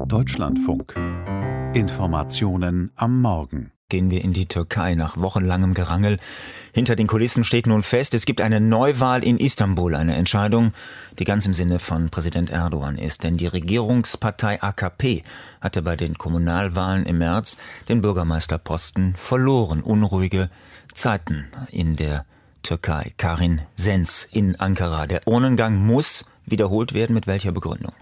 Deutschlandfunk. Informationen am Morgen. Gehen wir in die Türkei nach wochenlangem Gerangel. Hinter den Kulissen steht nun fest, es gibt eine Neuwahl in Istanbul, eine Entscheidung, die ganz im Sinne von Präsident Erdogan ist. Denn die Regierungspartei AKP hatte bei den Kommunalwahlen im März den Bürgermeisterposten verloren. Unruhige Zeiten in der Türkei. Karin Sens in Ankara. Der Urnengang muss wiederholt werden. Mit welcher Begründung?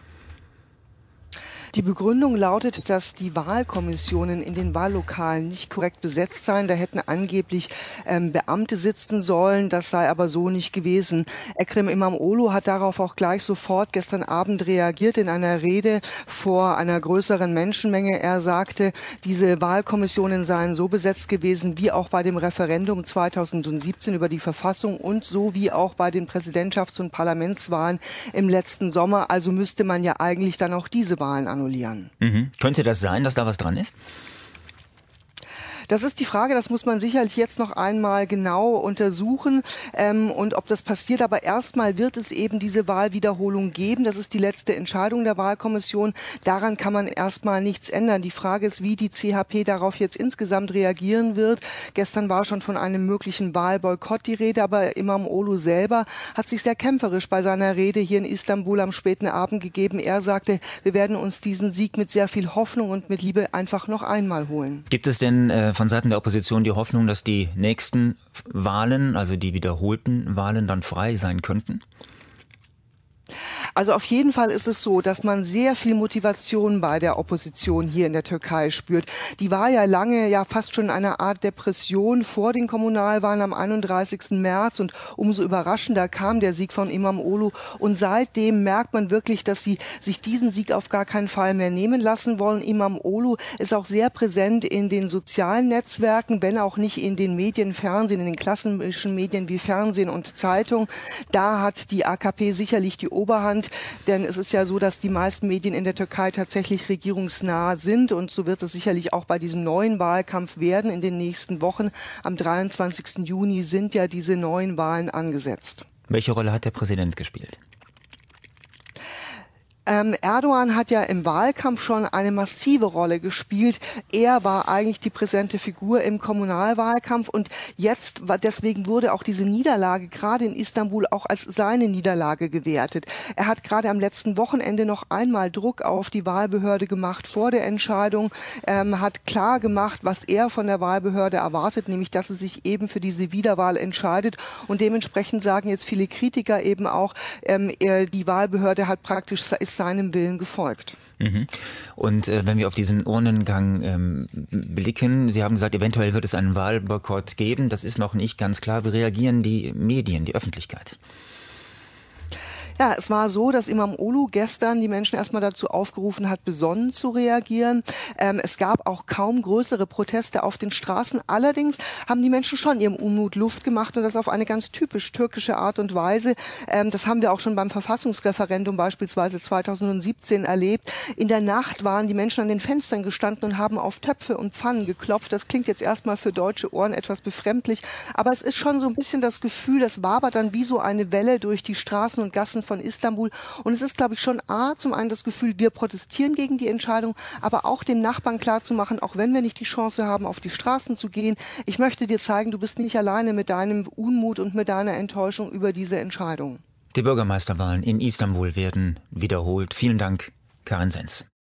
Die Begründung lautet, dass die Wahlkommissionen in den Wahllokalen nicht korrekt besetzt seien. Da hätten angeblich Beamte sitzen sollen. Das sei aber so nicht gewesen. Ekrem İmamoğlu hat darauf auch gleich sofort gestern Abend reagiert in einer Rede vor einer größeren Menschenmenge. Er sagte, diese Wahlkommissionen seien so besetzt gewesen wie auch bei dem Referendum 2017 über die Verfassung und so wie auch bei den Präsidentschafts- und Parlamentswahlen im letzten Sommer. Also müsste man ja eigentlich dann auch diese Wahlen annullieren. Könnte das sein, dass da was dran ist? Das ist die Frage, das muss man sicherlich jetzt noch einmal genau untersuchen und ob das passiert. Aber erstmal wird es eben diese Wahlwiederholung geben. Das ist die letzte Entscheidung der Wahlkommission. Daran kann man erstmal nichts ändern. Die Frage ist, wie die CHP darauf jetzt insgesamt reagieren wird. Gestern war schon von einem möglichen Wahlboykott die Rede, aber İmamoğlu selber hat sich sehr kämpferisch bei seiner Rede hier in Istanbul am späten Abend gegeben. Er sagte, wir werden uns diesen Sieg mit sehr viel Hoffnung und mit Liebe einfach noch einmal holen. Gibt es denn von Seiten der Opposition die Hoffnung, dass die nächsten Wahlen, also die wiederholten Wahlen, dann frei sein könnten? Also auf jeden Fall ist es so, dass man sehr viel Motivation bei der Opposition hier in der Türkei spürt. Die war ja lange fast schon eine Art Depression vor den Kommunalwahlen am 31. März und umso überraschender kam der Sieg von İmamoğlu. Und seitdem merkt man wirklich, dass sie sich diesen Sieg auf gar keinen Fall mehr nehmen lassen wollen. İmamoğlu ist auch sehr präsent in den sozialen Netzwerken, wenn auch nicht in den Medien, Fernsehen, in den klassischen Medien wie Fernsehen und Zeitung. Da hat die AKP sicherlich die Oberhand. Denn es ist ja so, dass die meisten Medien in der Türkei tatsächlich regierungsnah sind. Und so wird es sicherlich auch bei diesem neuen Wahlkampf werden in den nächsten Wochen. Am 23. Juni sind ja diese neuen Wahlen angesetzt. Welche Rolle hat der Präsident gespielt? Erdogan hat ja im Wahlkampf schon eine massive Rolle gespielt. Er war eigentlich die präsente Figur im Kommunalwahlkampf und deswegen wurde auch diese Niederlage gerade in Istanbul auch als seine Niederlage gewertet. Er hat gerade am letzten Wochenende noch einmal Druck auf die Wahlbehörde gemacht vor der Entscheidung, hat klar gemacht, was er von der Wahlbehörde erwartet, nämlich dass es sich eben für diese Wiederwahl entscheidet und dementsprechend sagen jetzt viele Kritiker eben auch, die Wahlbehörde hat praktisch seinem Willen gefolgt. Und wenn wir auf diesen Urnengang blicken, Sie haben gesagt, eventuell wird es einen Wahlboykott geben. Das ist noch nicht ganz klar. Wie reagieren die Medien, die Öffentlichkeit? Ja, es war so, dass İmamoğlu gestern die Menschen erstmal dazu aufgerufen hat, besonnen zu reagieren. Es gab auch kaum größere Proteste auf den Straßen. Allerdings haben die Menschen schon ihrem Unmut Luft gemacht und das auf eine ganz typisch türkische Art und Weise. Das haben wir auch schon beim Verfassungsreferendum beispielsweise 2017 erlebt. In der Nacht waren die Menschen an den Fenstern gestanden und haben auf Töpfe und Pfannen geklopft. Das klingt jetzt erstmal für deutsche Ohren etwas befremdlich, aber es ist schon so ein bisschen das Gefühl, das wabert dann wie so eine Welle durch die Straßen und Gassen von Istanbul. Und es ist, glaube ich, schon zum einen das Gefühl, wir protestieren gegen die Entscheidung, aber auch dem Nachbarn klarzumachen, auch wenn wir nicht die Chance haben, auf die Straßen zu gehen, ich möchte dir zeigen, du bist nicht alleine mit deinem Unmut und mit deiner Enttäuschung über diese Entscheidung. Die Bürgermeisterwahlen in Istanbul werden wiederholt. Vielen Dank, Karin Sens.